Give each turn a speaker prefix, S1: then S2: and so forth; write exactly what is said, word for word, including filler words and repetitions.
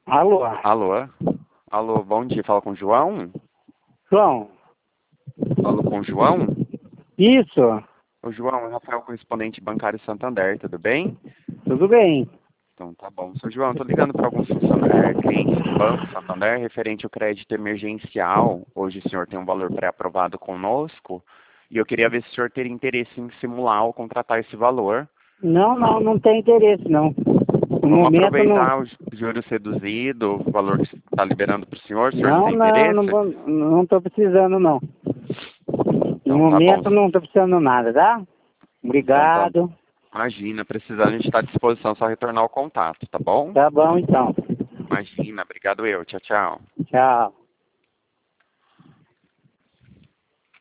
S1: Alô?
S2: Alô? Alô, bom dia. Fala com o João?
S1: João?
S2: Falo com o João?
S1: Isso?
S2: O João é Rafael, correspondente bancário Santander, tudo bem?
S1: Tudo bem?
S2: Então tá bom. Seu João, estou ligando para alguns funcionários, clientes do Banco Santander, referente ao crédito emergencial. Hoje o senhor tem um valor pré-aprovado conosco e eu queria ver se o senhor teria interesse em simular ou contratar esse valor.
S1: Não, não, não tem interesse, não. No
S2: Vamos
S1: momento, não.
S2: aproveitar o juros reduzido, o valor que está liberando para o senhor, o senhor não
S1: Não,
S2: tem
S1: não, não,
S2: interesse?
S1: vou, não tô precisando, não. No
S2: Então tá bom.
S1: momento, não tô precisando nada, tá?
S2: Então tá.
S1: Obrigado.
S2: Imagina, precisando, a gente está à disposição, só retornar o contato, tá bom?
S1: Tá bom, então.
S2: Imagina, obrigado eu. Tchau, tchau.
S1: Tchau.